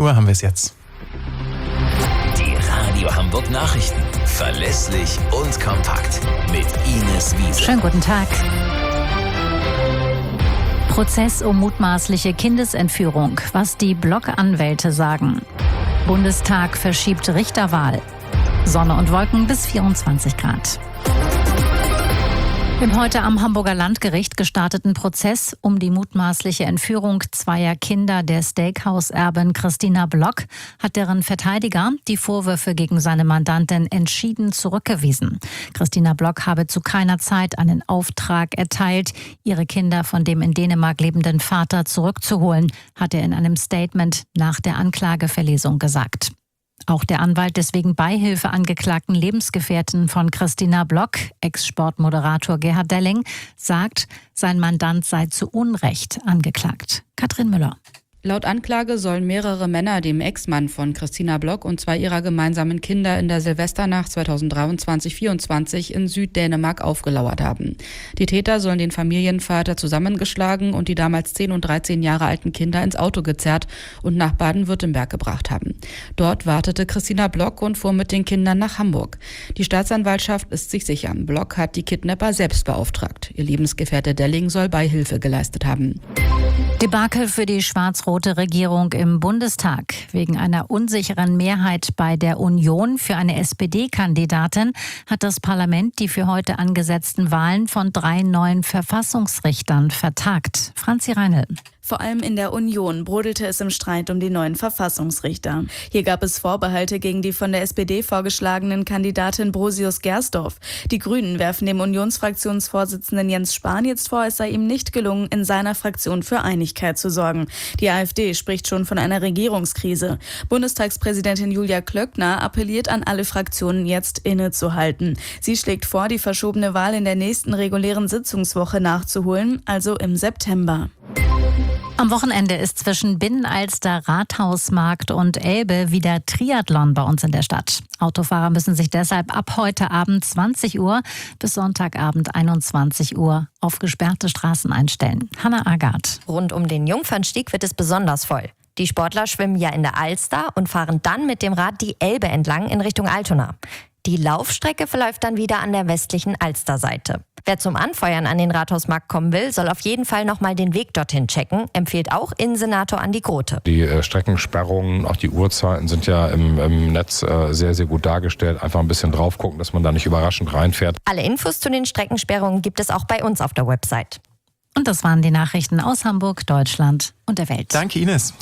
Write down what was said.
Uhr haben wir es jetzt. Die Radio Hamburg Nachrichten. Verlässlich und kompakt. Mit Ines Wiese. Schönen guten Tag. Prozess um mutmaßliche Kindesentführung. Was die Blog-Anwälte sagen. Bundestag verschiebt Richterwahl. Sonne und Wolken bis 24 Grad. Im heute am Hamburger Landgericht gestarteten Prozess um die mutmaßliche Entführung zweier Kinder der Steakhouse-Erbin Christina Block hat deren Verteidiger die Vorwürfe gegen seine Mandantin entschieden zurückgewiesen. Christina Block habe zu keiner Zeit einen Auftrag erteilt, ihre Kinder von dem in Dänemark lebenden Vater zurückzuholen, hat er in einem Statement nach der Anklageverlesung gesagt. Auch der Anwalt des wegen Beihilfe angeklagten Lebensgefährten von Christina Block, Ex-Sportmoderator Gerhard Delling, sagt, sein Mandant sei zu Unrecht angeklagt. Katrin Müller. Laut Anklage sollen mehrere Männer dem Ex-Mann von Christina Block und zwei ihrer gemeinsamen Kinder in der Silvesternacht 2023-24 in Süddänemark aufgelauert haben. Die Täter sollen den Familienvater zusammengeschlagen und die damals 10 und 13 Jahre alten Kinder ins Auto gezerrt und nach Baden-Württemberg gebracht haben. Dort wartete Christina Block und fuhr mit den Kindern nach Hamburg. Die Staatsanwaltschaft ist sich sicher, Block hat die Kidnapper selbst beauftragt. Ihr Lebensgefährte Delling soll Beihilfe geleistet haben. Debakel für die schwarz-rote Regierung im Bundestag. Wegen einer unsicheren Mehrheit bei der Union für eine SPD-Kandidatin hat das Parlament die für heute angesetzten Wahlen von 3 neuen Verfassungsrichtern vertagt. Franzi Reinl. Vor allem in der Union brodelte es im Streit um die neuen Verfassungsrichter. Hier gab es Vorbehalte gegen die von der SPD vorgeschlagenen Kandidatin Brosius Gersdorf. Die Grünen werfen dem Unionsfraktionsvorsitzenden Jens Spahn jetzt vor, es sei ihm nicht gelungen, in seiner Fraktion für Einigkeit zu sorgen. Die AfD spricht schon von einer Regierungskrise. Bundestagspräsidentin Julia Klöckner appelliert an alle Fraktionen, jetzt innezuhalten. Sie schlägt vor, die verschobene Wahl in der nächsten regulären Sitzungswoche nachzuholen, also im September. Am Wochenende ist zwischen Binnenalster, Rathausmarkt und Elbe wieder Triathlon bei uns in der Stadt. Autofahrer müssen sich deshalb ab heute Abend 20 Uhr bis Sonntagabend 21 Uhr auf gesperrte Straßen einstellen. Hanna Agard. Rund um den Jungfernstieg wird es besonders voll. Die Sportler schwimmen ja in der Alster und fahren dann mit dem Rad die Elbe entlang in Richtung Altona. Die Laufstrecke verläuft dann wieder an der westlichen Alsterseite. Wer zum Anfeuern an den Rathausmarkt kommen will, soll auf jeden Fall nochmal den Weg dorthin checken, empfiehlt auch Innensenator Andi Grote. Die Streckensperrungen, auch die Uhrzeiten sind ja im Netz sehr, sehr gut dargestellt. Einfach ein bisschen drauf gucken, dass man da nicht überraschend reinfährt. Alle Infos zu den Streckensperrungen gibt es auch bei uns auf der Website. Und das waren die Nachrichten aus Hamburg, Deutschland und der Welt. Danke, Ines.